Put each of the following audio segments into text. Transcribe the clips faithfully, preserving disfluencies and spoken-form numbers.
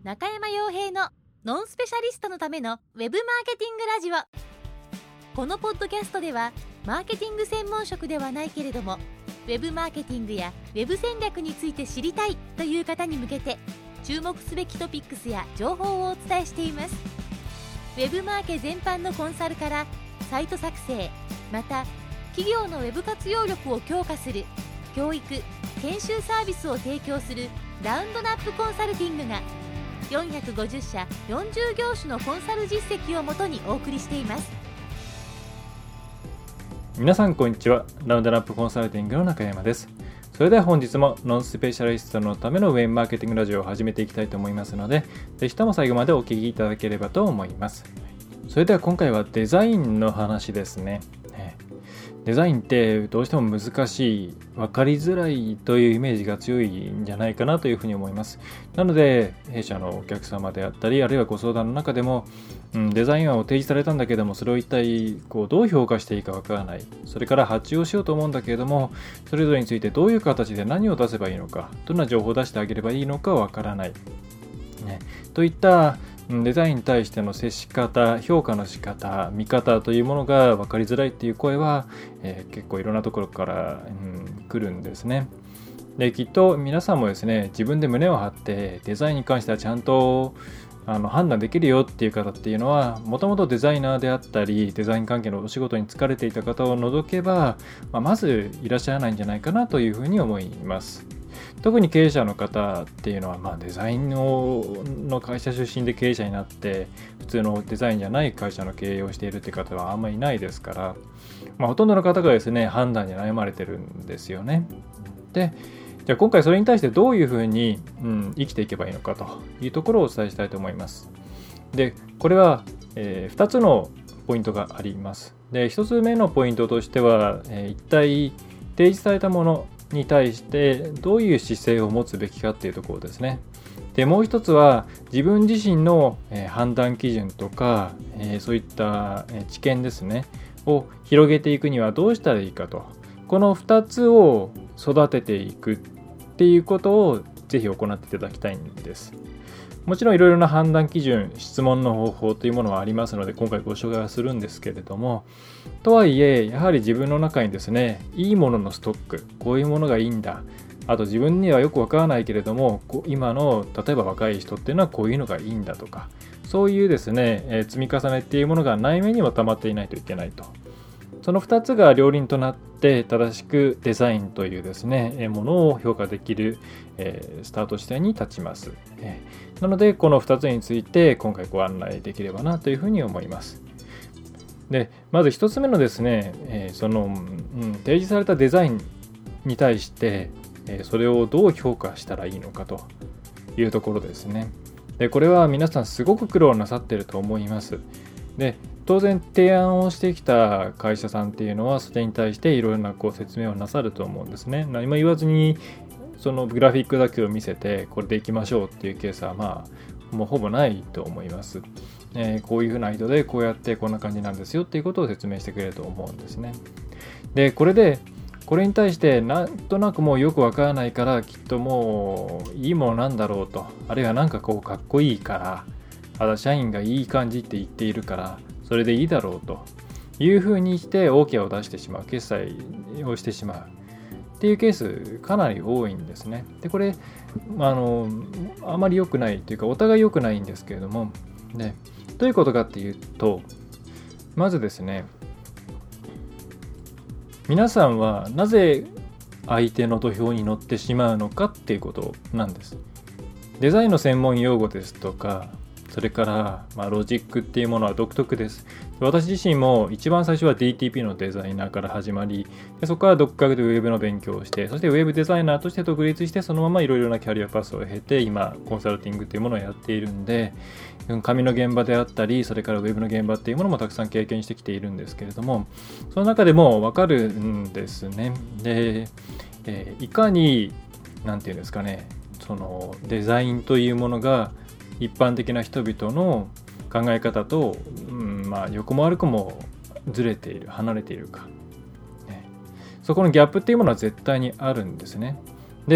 中山洋平のノンスペシャリストのためのウェブマーケティングラジオ。このポッドキャストではマーケティング専門職ではないけれどもウェブマーケティングやウェブ戦略について知りたいという方に向けて注目すべきトピックスや情報をお伝えしています。ウェブマーケ全般のコンサルからサイト作成、また企業のウェブ活用力を強化する教育・研修サービスを提供するラウンドナップコンサルティングがよんひゃくごじゅっしゃよんじゅう業種のコンサル実績をもとにお送りしています。 皆さんこんにちは。ラウンドナップコンサルティングの中山です。それでは本日もノンスペシャリストのためのウェブマーケティングラジオを始めていきたいと思いますので、ぜひとも最後までお聞きいただければと思います。それでは今回はデザインの話ですね。デザインってどうしても難しい、分かりづらいというイメージが強いんじゃないかなというふうに思います。なので弊社のお客様であったり、あるいはご相談の中でも、うん、デザイン案を提示されたんだけども、それを一体こうどう評価していいか分からない、それから発注をしようと思うんだけれども、それぞれについてどういう形で何を出せばいいのか、どんな情報を出してあげればいいのか分からない、ね、といったデザインに対しての接し方、評価の仕方、見方というものが分かりづらいという声は、えー、結構いろんなところから、うん、来るんですね。で、きっと皆さんもですね、自分で胸を張ってデザインに関してはちゃんとあの判断できるよっていう方っていうのは、もともとデザイナーであったり、デザイン関係のお仕事に就かれていた方を除けば、まあ、まずいらっしゃらないんじゃないかなというふうに思います。特に経営者の方っていうのは、まあ、デザイン の, の会社出身で経営者になって普通のデザインじゃない会社の経営をしているって方はあんまりいないですから、まあ、ほとんどの方がですね判断に悩まれてるんですよね。で、じゃあ今回それに対してどういうふうに、うん、生きていけばいいのかというところをお伝えしたいと思います。で、これは、えー、ふたつのポイントがあります。で、ひとつめのポイントとしては、えー、一体提示されたものに対してどういう姿勢を持つべきかっていうところですね。で、もう一つは自分自身の、えー、判断基準とか、えー、そういった、えー、知見ですねを広げていくにはどうしたらいいかと、このふたつを育てていくっていうことをぜひ行っていただきたいんです。もちろんいろいろな判断基準、質問の方法というものはありますので、今回ご紹介はするんですけれども、とはいえやはり自分の中にですね、いいもののストック、こういうものがいいんだ、あと自分にはよくわからないけれども、今の例えば若い人っていうのはこういうのがいいんだとか、そういうですね、えー、積み重ねっていうものが内面には溜まっていないといけないと。そのふたつが両輪となって正しくデザインというですねものを評価できる、えー、スタート地点に立ちます、えー、なのでこのふたつについて今回ご案内できればなというふうに思います。で、まずひとつめのですね、えー、その、うん、提示されたデザインに対して、えー、それをどう評価したらいいのかというところですね。で、これは皆さんすごく苦労なさっていると思います。で、当然提案をしてきた会社さんっていうのはそれに対していろいろなこう説明をなさると思うんですね。何も言わずにそのグラフィックだけを見せてこれでいきましょうっていうケースはまあもうほぼないと思います。えー、こういうふうな意図でこうやってこんな感じなんですよっていうことを説明してくれると思うんですね。で、これでこれに対してなんとなくもうよくわからないからきっともういいものなんだろうと、あるいはなんかこうかっこいいから、あと社員がいい感じって言っているからそれでいいだろうというふうにして OK を出してしまう、決済をしてしまうっていうケースかなり多いんですね。で、これあのあまり良くないというかお互い良くないんですけれども、ね、どういうことかっていうと、まずですね、皆さんはなぜ相手の土俵に乗ってしまうのかっていうことなんです。デザインの専門用語ですとか、それから、まあ、ロジックっていうものは独特です。私自身も一番最初は ディーティーピー のデザイナーから始まり、でそこから独学でウェブの勉強をして、そしてウェブデザイナーとして独立して、そのままいろいろなキャリアパスを経て、今コンサルティングっていうものをやっているんで、紙の現場であったり、それからウェブの現場っていうものもたくさん経験してきているんですけれども、その中でも分かるんですね。で、えー、いかになんていうんですかね、そのデザインというものが一般的な人々の考え方と、うん、まあ横も悪くもずれている、離れているか、ね、そこのギャップっていうものは絶対にあるんですね。で、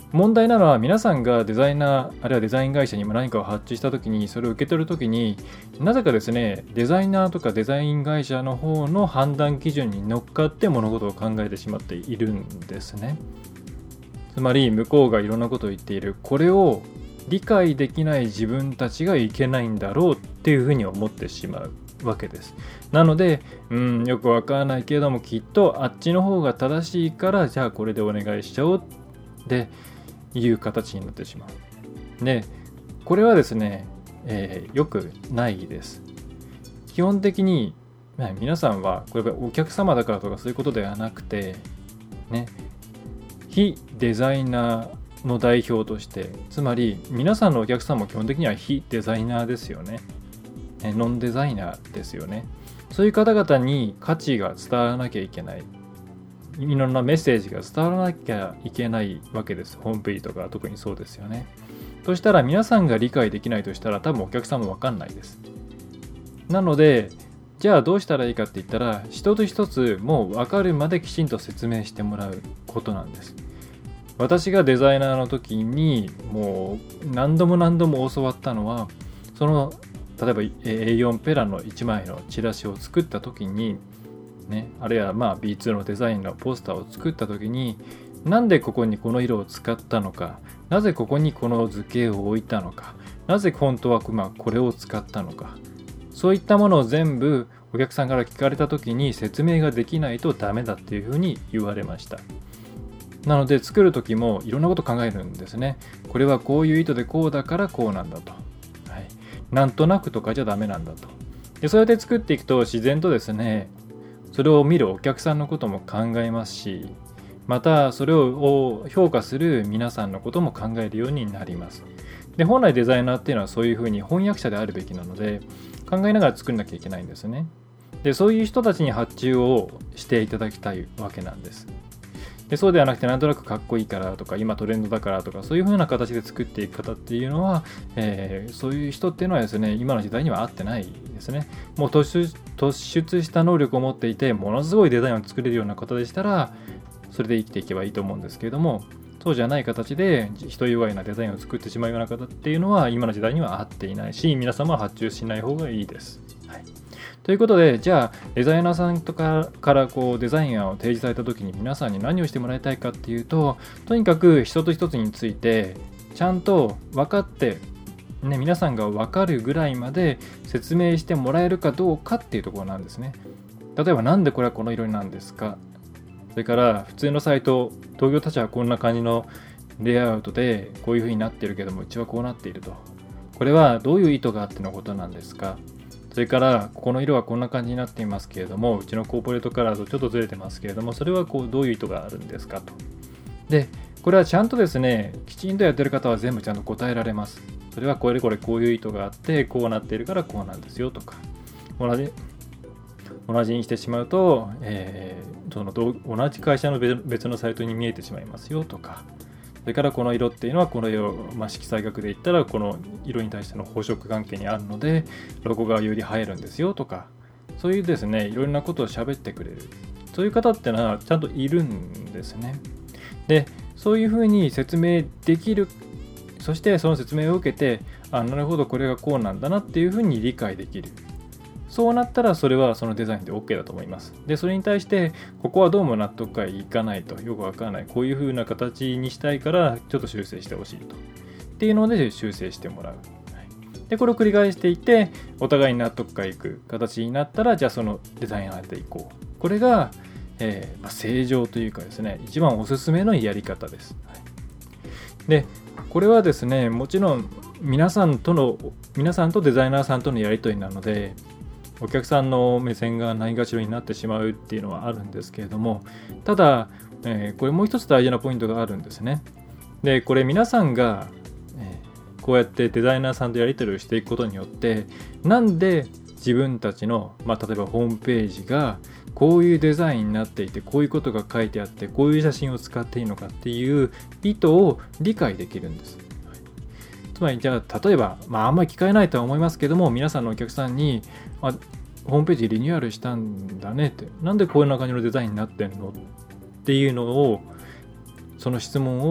問題なのは皆さんがデザイナーあるいはデザイン会社に何かを発注したときにそれを受け取るときになぜかですねデザイナーとかデザイン会社の方の判断基準に乗っかって物事を考えてしまっているんですね。つまり向こうがいろんなことを言っているこれを理解できない自分たちがいけないんだろうっていうふうに思ってしまうわけです。なのでうんよくわからないけれどもきっとあっちの方が正しいからじゃあこれでお願いしちゃおうっていう形になってしまう。で、これはですね、えー、よくないです。基本的に、まあ、皆さんはこれはお客様だからとかそういうことではなくて、ね、非デザイナーの代表として、つまり皆さんのお客さんも基本的には非デザイナーですよね。ノンデザイナーですよね。そういう方々に価値が伝わらなきゃいけない。いろんなメッセージが伝わらなきゃいけないわけです。ホームページとか特にそうですよね。そしたら皆さんが理解できないとしたら多分お客さんも分かんないです。なのでじゃあどうしたらいいかって言ったら一つ一つもう分かるまできちんと説明してもらうことなんです。私がデザイナーの時にもう何度も何度も教わったのはその例えば エーよん ペラのいちまいのチラシを作った時にね、あるいはまあ ビーツー のデザインのポスターを作った時になんでここにこの色を使ったのか、なぜここにこの図形を置いたのか、なぜ本当はまあこれを使ったのか、そういったものを全部お客さんから聞かれた時に説明ができないとダメだっていうふうに言われました。なので作る時もいろんなこと考えるんですね。これはこういう意図でこうだからこうなんだと、はい、なんとなくとかじゃダメなんだと。でそうやって作っていくと自然とですねそれを見るお客さんのことも考えますし、またそれを評価する皆さんのことも考えるようになります。で、本来デザイナーっていうのはそういうふうに翻訳者であるべきなので、考えながら作んなきゃいけないんですね。で、そういう人たちに発注をしていただきたいわけなんです。で、そうではなくてなんとなくかっこいいからとか今トレンドだからとかそういう風な形で作っていく方っていうのは、えー、そういう人っていうのはですね今の時代には合ってないですね。もう突出、突出した能力を持っていてものすごいデザインを作れるような方でしたらそれで生きていけばいいと思うんですけれども、そうじゃない形で人弱いなデザインを作ってしまうような方っていうのは今の時代には合っていないし、皆様は発注しない方がいいです。はい、ということで、じゃあデザイナーさんとかからこうデザイン案を提示された時に皆さんに何をしてもらいたいかっていうと、とにかく一つ一つについてちゃんと分かって、ね、皆さんが分かるぐらいまで説明してもらえるかどうかっていうところなんですね。例えばなんでこれはこの色なんですか、それから普通のサイト、東京たちはこんな感じのレイアウトでこういう風になってるけどもうちはこうなっていると、これはどういう意図があってのことなんですか、それからここの色はこんな感じになっていますけれどもうちのコーポレートカラーとちょっとずれてますけれどもそれはこうどういう意図があるんですかと。でこれはちゃんとですねきちんとやってる方は全部ちゃんと答えられます。それはこれこれこういう意図があってこうなっているからこうなんですよとか、同じ同じにしてしまうと、えー、その同じ会社の別のサイトに見えてしまいますよとか、それからこの色っていうのはこの色、まあ、色彩学で言ったらこの色に対しての補色関係にあるのでロゴがより映えるんですよとか、そういうですねいろんなことを喋ってくれる、そういう方っていうのはちゃんといるんですね。でそういうふうに説明できる、そしてその説明を受けて、あ、なるほどこれがこうなんだなっていうふうに理解できる。そうなったらそれはそのデザインで OK だと思います。で、それに対してここはどうも納得がいかないと、よくわからない、こういう風な形にしたいからちょっと修正してほしいとっていうので修正してもらう。で、これを繰り返していってお互いに納得がいく形になったら、じゃあそのデザインをでいこう。これが、えーまあ、正常というかですね、一番おすすめのやり方です。はい、で、これはですね、もちろん皆さんとの皆さんとデザイナーさんとのやり取りなので。お客さんの目線がないがしろになってしまうっていうのはあるんですけれども、ただ、えー、これもう一つ大事なポイントがあるんですね。で、これ皆さんが、えー、こうやってデザイナーさんとやり取りをしていくことによって、なんで自分たちの、まあ、例えばホームページがこういうデザインになっていて、こういうことが書いてあって、こういう写真を使っていいのかっていう意図を理解できるんです。つまりじゃあ例えば、まあ、あんまり聞かれないとは思いますけども、皆さんのお客さんにあホームページリニューアルしたんだねって、なんでこういう感じのデザインになってんのっていうのを、その質問を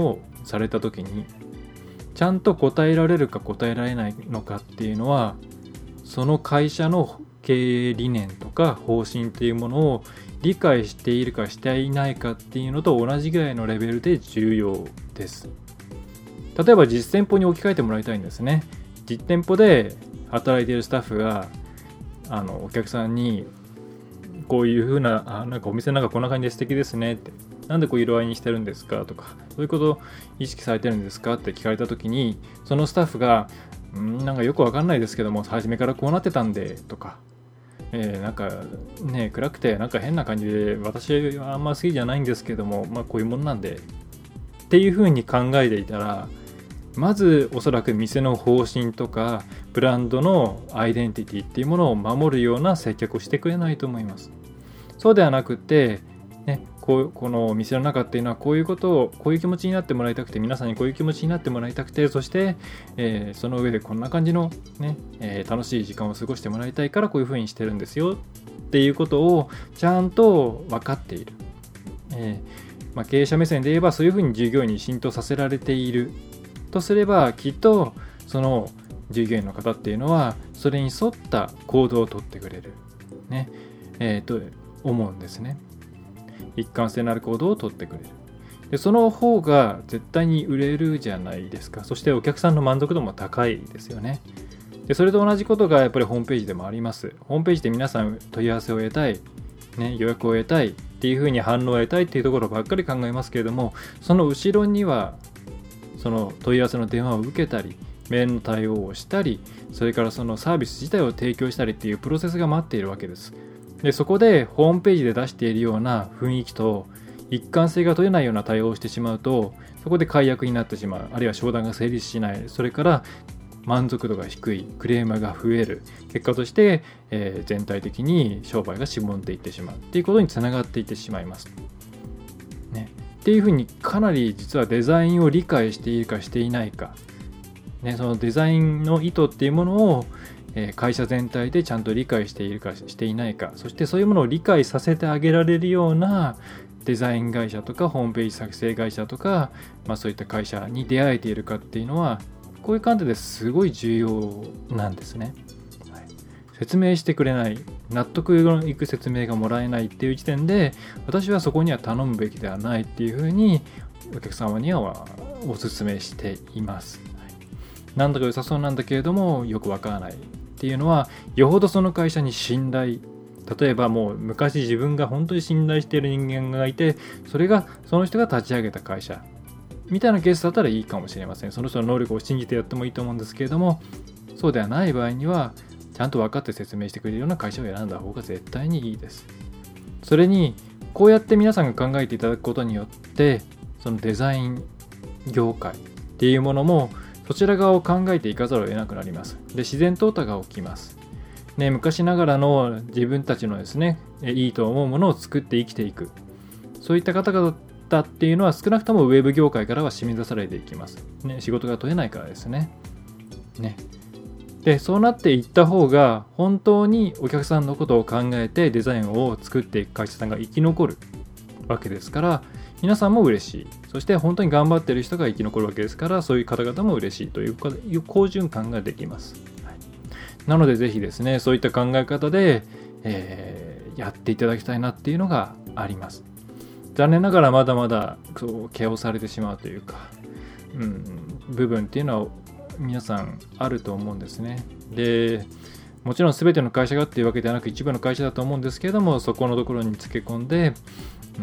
された時にちゃんと答えられるか答えられないのかっていうのは、その会社の経営理念とか方針っていうものを理解しているかしていないかっていうのと同じぐらいのレベルで重要です。例えば実店舗に置き換えてもらいたいんですね。実店舗で働いているスタッフがあのお客さんにこういう風な、あ、なんかお店なんかこんな感じで素敵ですねって、なんでこういう色合いにしてるんですかとか、そういうことを意識されてるんですかって聞かれた時に、そのスタッフがんなんかよくわかんないですけども初めからこうなってたんでとか、えー、なんかね暗くてなんか変な感じで私はあんま好きじゃないんですけども、まあこういうものなんでっていう風に考えていたら、まずおそらく店の方針とかブランドのアイデンティティっていうものを守るような接客をしてくれないと思います。そうではなくて、ね、こうこの店の中っていうのはこういうことをこういう気持ちになってもらいたくて、皆さんにこういう気持ちになってもらいたくて、そして、えー、その上でこんな感じの、ねえー、楽しい時間を過ごしてもらいたいからこういうふうにしてるんですよっていうことをちゃんと分かっている、えーまあ、経営者目線で言えばそういうふうに従業員に浸透させられているとすれば、きっとその従業員の方っていうのはそれに沿った行動をとってくれる、ねえー、と思うんですね。一貫性のある行動をとってくれる。でその方が絶対に売れるじゃないですか。そしてお客さんの満足度も高いですよね。でそれと同じことがやっぱりホームページでもあります。ホームページで皆さん問い合わせを得たい、ね、予約を得たいっていうふうに反応を得たいっていうところばっかり考えますけれども、その後ろにはその問い合わせの電話を受けたり、メールの対応をしたり、それからそのサービス自体を提供したりっていうプロセスが待っているわけです。でそこでホームページで出しているような雰囲気と一貫性が取れないような対応をしてしまうと、そこで解約になってしまう、あるいは商談が成立しない、それから満足度が低い、クレームが増える、結果として、えー、全体的に商売がしぼんでいってしまうっていうことにつながっていってしまいます、ね、っていうふうにかなり実はデザインを理解しているかしていないか、ね、そのデザインの意図っていうものを会社全体でちゃんと理解しているかしていないか、そしてそういうものを理解させてあげられるようなデザイン会社とかホームページ作成会社とか、まあ、そういった会社に出会えているかっていうのは、こういう観点ですごい重要なんですね、はい、説明してくれない、納得のいく説明がもらえないっていう時点で、私はそこには頼むべきではないっていうふうにお客様にはお勧めしています、はい、なんだか良さそうなんだけれどもよくわからないっていうのは、よほどその会社に信頼、例えばもう昔自分が本当に信頼している人間がいて、それがその人が立ち上げた会社みたいなケースだったらいいかもしれません。その人の能力を信じてやってもいいと思うんですけれども、そうではない場合にはちゃんと分かって説明してくれるような会社を選んだ方が絶対にいいです。それにこうやって皆さんが考えていただくことによって、そのデザイン業界っていうものもそちら側を考えていかざるを得なくなります。で、自然淘汰が起きます。ね、昔ながらの自分たちのですね、いいと思うものを作って生きていく。そういった方々っていうのは少なくともウェブ業界からは締め出されていきます。ね、仕事が取れないからですね。ね。で、そうなっていった方が本当にお客さんのことを考えてデザインを作っていく会社さんが生き残るわけですから、皆さんも嬉しい。そして本当に頑張っている人が生き残るわけですから、そういう方々も嬉しいという好循環ができます。はい、なのでぜひですね、そういった考え方で、えー、やっていただきたいなっていうのがあります。残念ながらまだまだそうケアをされてしまうというか、うん、部分っていうのは皆さんあると思うんですね。で、もちろん全ての会社がっていうわけではなく一部の会社だと思うんですけれども、そこのところにつけ込んで、うん、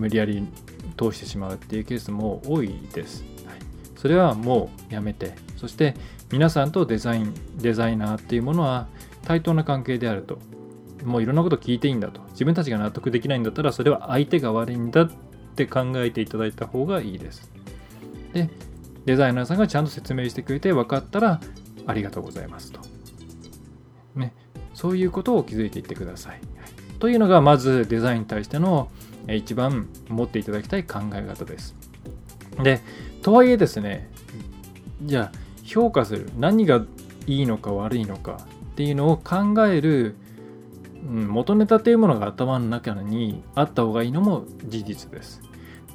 無理やり通してしまうっていうケースも多いです、はい、それはもうやめて、そして皆さんとデザインデザイナーっていうものは対等な関係であると、もういろんなこと聞いていいんだと、自分たちが納得できないんだったらそれは相手が悪いんだって考えていただいた方がいいです。で、デザイナーさんがちゃんと説明してくれて分かったらありがとうございますと、ね、そういうことを気づいていってください。というのがまずデザインに対しての一番持っていただきたい考え方です。で、とはいえですね、じゃあ評価する、何がいいのか悪いのかっていうのを考える、うん、元ネタというものが頭の中にあった方がいいのも事実です。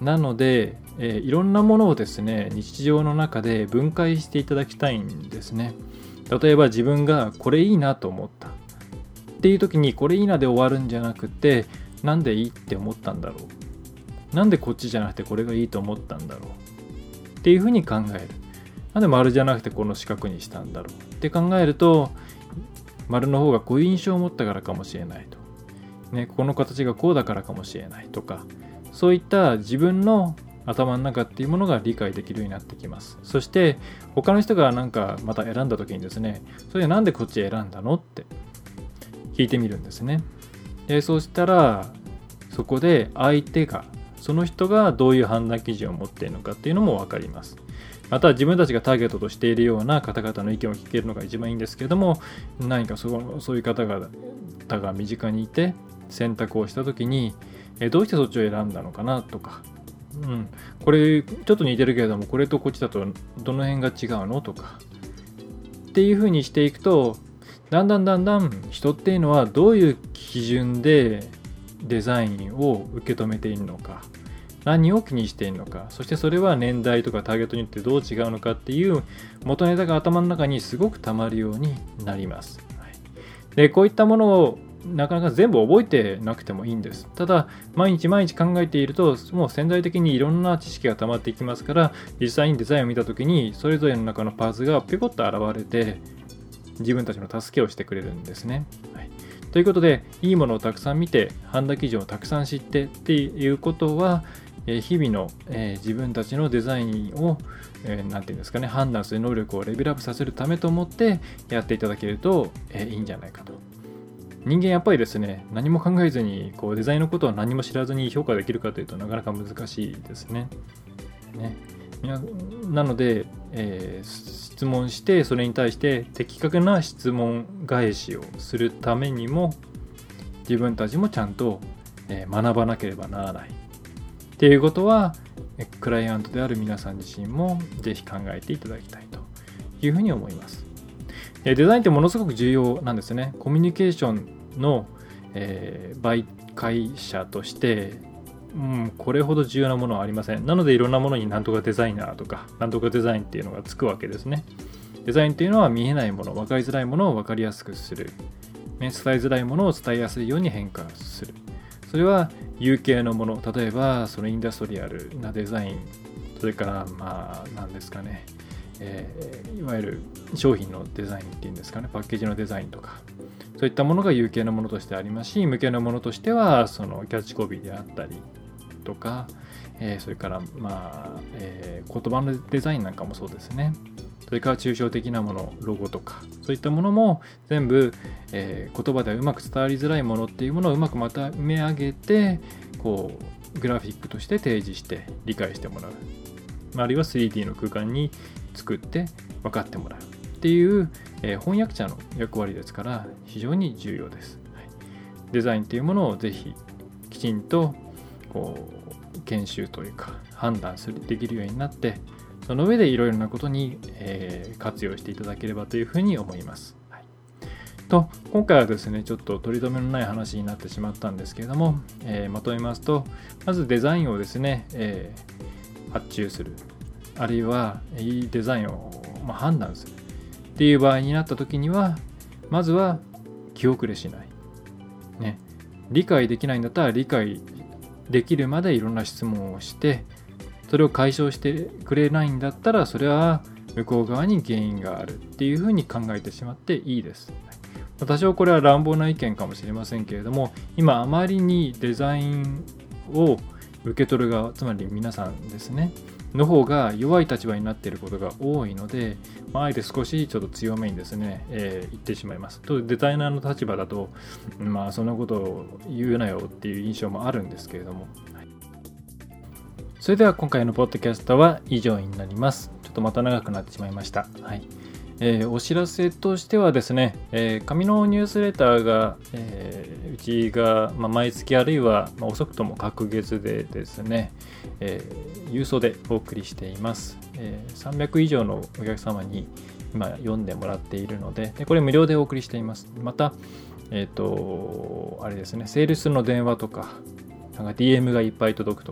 なので、えー、いろんなものをですね、日常の中で分解していただきたいんですね。例えば自分がこれいいなと思ったっていう時に、これいいなで終わるんじゃなくて、なんでいいって思ったんだろう、なんでこっちじゃなくてこれがいいと思ったんだろうっていうふうに考える。なんで丸じゃなくてこの四角にしたんだろうって考えると、丸の方がこういう印象を持ったからかもしれないと、ね、この形がこうだからかもしれないとか、そういった自分の頭の中っていうものが理解できるようになってきます。そして他の人がなんかまた選んだ時にですね、それでなんでこっち選んだのって聞いてみるんですね。でそうしたら、そこで相手が、その人がどういう判断基準を持っているのかっていうのも分かります。また自分たちがターゲットとしているような方々の意見を聞けるのが一番いいんですけども、何かそのそういう方々が身近にいて選択をした時に、えどうしてそっちを選んだのかなとか、うん、これちょっと似てるけれどもこれとこっちだとどの辺が違うのとかっていう風にしていくと、だんだんだんだん人っていうのはどういう基準でデザインを受け止めているのか、何を気にしているのか、そしてそれは年代とかターゲットによってどう違うのかっていう元ネタが頭の中にすごく溜まるようになります。はい、でこういったものをなかなか全部覚えてなくてもいいんです。ただ毎日毎日考えていると、もう潜在的にいろんな知識が溜まっていきますから、実際にデザインを見たときにそれぞれの中のパーツがピョコッと現れて自分たちの助けをしてくれるんですね。はい、ということで、いいものをたくさん見て判断基準をたくさん知ってっていうことは、日々の自分たちのデザインを何て言うんですかね、判断する能力をレベルアップさせるためと思ってやっていただけるといいんじゃないかと。人間やっぱりですね、何も考えずにこうデザインのことを何も知らずに評価できるかというとなかなか難しいですね。ねなので、えー、質問してそれに対して的確な質問返しをするためにも、自分たちもちゃんと学ばなければならないっていうことは、クライアントである皆さん自身もぜひ考えていただきたいというふうに思います。デザインってものすごく重要なんですね。コミュニケーションの、えー、媒介者として、うん、これほど重要なものはありません。なのでいろんなものになんとかデザイナーとかなんとかデザインっていうのがつくわけですね。デザインっていうのは見えないもの、分かりづらいものを分かりやすくする、ね、伝えづらいものを伝えやすいように変化する。それは有形のもの、例えばそのインダストリアルなデザイン、それからまあ何ですかね、えー、いわゆる商品のデザインっていうんですかね、パッケージのデザインとか、そういったものが有形なものとしてありますし、無形なものとしてはそのキャッチコピーであったりとか、えー、それからまあ、えー、言葉のデザインなんかもそうですね。それから抽象的なもの、ロゴとか、そういったものも全部、えー、言葉ではうまく伝わりづらいものっていうものをうまくまとめ上げて、こうグラフィックとして提示して理解してもらう、あるいは スリーディー の空間に作って分かってもらうっていう、えー、翻訳者の役割ですから非常に重要です。はい、デザインっていうものをぜひきちんとこう研修というか判断するできるようになって、その上でいろいろなことに、えー、活用していただければというふうに思います。はい、と今回はですね、ちょっと取り留めのない話になってしまったんですけれども、えー、まとめますと、まずデザインをですね、えー、発注する、あるいはいいデザインを、まあ、判断するっていう場合になった時には、まずは気遅れしない、ね、理解できないんだったら理解できるまでいろんな質問をして、それを解消してくれないんだったら、それは向こう側に原因があるっていうふうに考えてしまっていいです。多少これは乱暴な意見かもしれませんけれども、今あまりにデザインを受け取る側、つまり皆さんですねの方が弱い立場になっていることが多いので、まあ、あえて少しちょっと強めにですね、えー、言ってしまいます。とデザイナーの立場だと、まあそんなことを言うなよっていう印象もあるんですけれども、はい、それでは今回のポッドキャストは以上になります。ちょっとまた長くなってしまいました。はい。えー、お知らせとしてはですね、えー、紙のニュースレターが、えー、うちが、まあ、毎月あるいは、まあ、遅くとも隔月でですね、えー、郵送でお送りしています、えー。さんびゃく以上のお客様に今読んでもらっているので、でこれ無料でお送りしています。また、えっと、あれですね、セールスの電話とか、なんか ディーエム がいっぱい届くとか、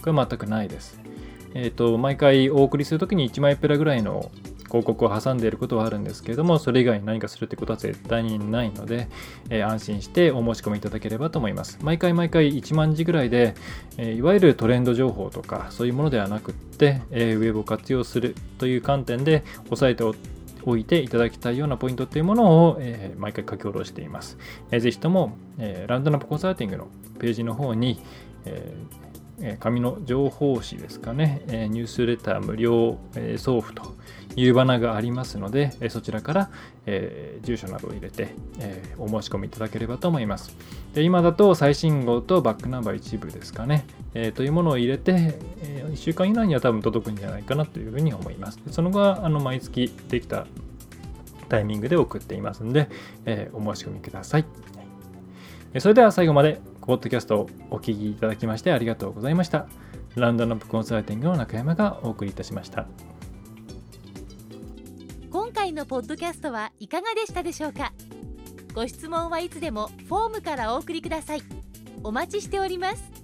これは全くないです。えっと、毎回お送りするときにいちまいペラぐらいの広告を挟んでいることはあるんですけれども、それ以外に何かするってことは絶対にないので、えー、安心してお申し込みいただければと思います。毎回毎回いちまんじぐらいで、えー、いわゆるトレンド情報とかそういうものではなくって、えー、ウェブを活用するという観点で押さえておいていただきたいようなポイントというものを、えー、毎回書き下ろしています。えー、ぜひとも、えー、ラウンドナップコンサルティングのページの方に、えー、紙の情報誌ですかね、えー、ニュースレター無料、えー、送付というバナーがありますので、そちらから、えー、住所などを入れて、えー、お申し込みいただければと思います。で、今だと最新号とバックナンバー一部ですかね、えー、というものを入れて、えー、いっしゅうかん以内には多分届くんじゃないかなというふうに思います。でその後はあの毎月できたタイミングで送っていますので、えー、お申し込みください。それでは最後までポッドキャストをお聞きいただきましてありがとうございました。ラウンドナップコンサルティングの中山がお送りいたしました。 今回のポッドキャストはいかがでしたでしょうか。ご質問はいつでもフォームからお送りください。お待ちしております。